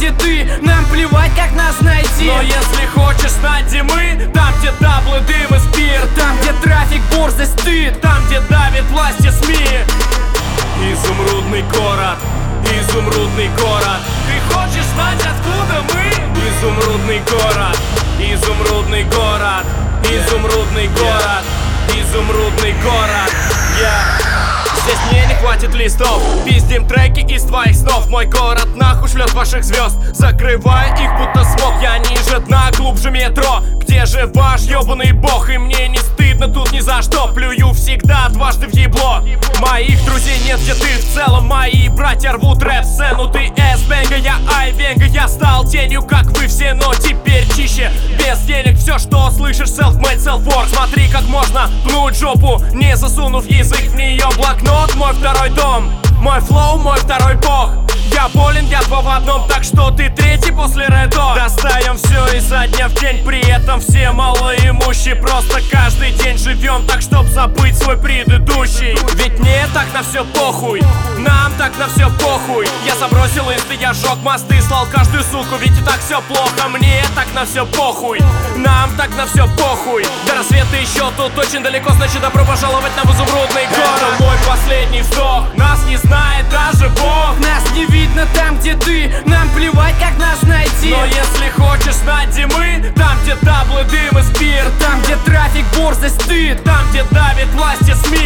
где ты, нам плевать, как нас найти. Но если хочешь знать, где мы, там, где даблы, дым и спирт, там, где трафик, борзость, стыд, там, где давит власти СМИ. Изумрудный город, изумрудный город. Ты хочешь знать, откуда мы? Изумрудный город, изумрудный город, изумрудный город, изумрудный город. Здесь мне не хватит листов, пиздим треки из твоих снов. Мой город нахуй шлет ваших звезд, закрывая их будто смог. Я ниже дна, глубже метро. Где же ваш ёбаный бог? И мне не стыдно тут ни за что. Плюю всегда дважды в ебло. Моих друзей нет, где ты в целом. Мои братья рвут рэп-сцену. Ты С-Бенга, я Ай-Венга. Я стал тенью, как вы все, но теперь чище. Без денег все, что слышишь, self-made, self-work. Смотри, как можно пнуть жопу, не засунув язык в нее. Блокнот, мой второй дом, мой флоу, мой второй бог. Я болен, я два в одном, так что ты третий после рэдо. Достаем все изо дня в день, при этом все малоимущие. Просто каждый день живем так, чтоб забыть свой предыдущий. Ведь мне так на все похуй, нам так на все похуй. Я забросил инсты, я жёг мосты, слал каждую суку, ведь и так все плохо. Мне так на все похуй, нам так на все похуй. До рассвета еще тут очень далеко, значит добро пожаловать на изумрудный город. Это мой последний вздох, нас не знает даже Бог. Нас не видно там, где ты, нам плевать, как нас найти. Но если хочешь знать, где мы, там, где даблы, дым и спирт, там, где трафик, борзость, стыд, там, где давит власти СМИ.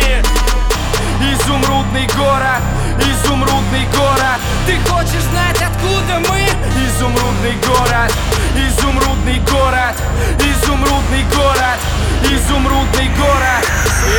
Изумрудный город, изумрудный город. Ты хочешь знать, откуда мы? Изумрудный город, изумрудный город, изумрудный город, изумрудный город.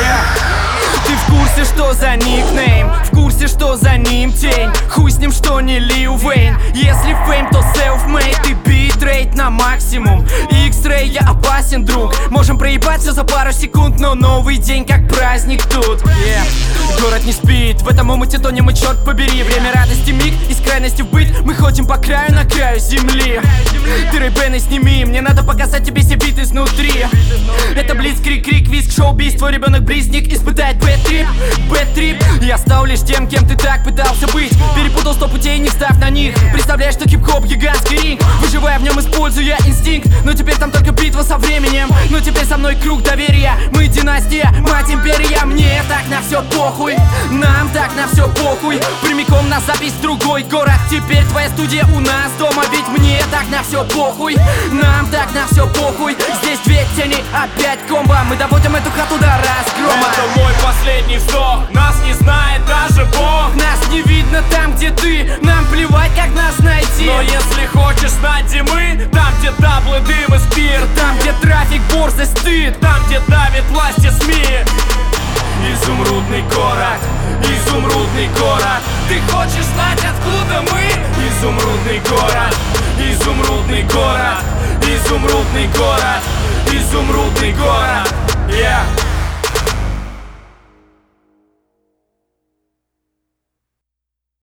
Ты в курсе, что за никнейм? В курсе, что за ним тень? Хуй с ним, что не Лил Вейн. Если фейм, то self-made. Ты битрейт на максимум. X-Ray, я опасен, друг. Можем проебать все за пару секунд, но новый день как праздник тут. Город не спит, в этом омуте тонем мы, черт побери. Время радости миг, из крайности в быт. Мы ходим по краю, на краю земли. Ты рэйбены сними, мне надо показать тебе все биты изнутри. Это блиц, крик, крик, визг, шоу-биз. Твой ребенок близник испытает бэт-трип, бэт-трип. Я стал лишь тем, кем ты так пытался быть. Перепутал 100 путей, не встав на них. Представляешь, что хип-хоп гигантский ринг, выживая в нем, используя инстинкт. Но теперь там только битва со временем. Но теперь со мной круг доверия. Мы династия, мать империя. Мне так на все похуй, нам так на все похуй. Прямиком на запись в другой город. Теперь твоя студия у нас дома. Ведь мне так на все похуй, нам так на все похуй. Здесь две тени, опять комбо. Мы доводим эту хату до разгрома. Это мой последний вздох, нас не знает даже Бог. Нас не видно там, где ты, нам плевать, как нас найти. Но если хочешь знать, где мы, там, где даблы, дым и спирт, там, где трафик, борзость, стыд, там, где давит власти СМИ. Изумрудный город, изумрудный город. Ты хочешь знать, откуда мы? Изумрудный город, изумрудный город, изумрудный город, изумрудный город.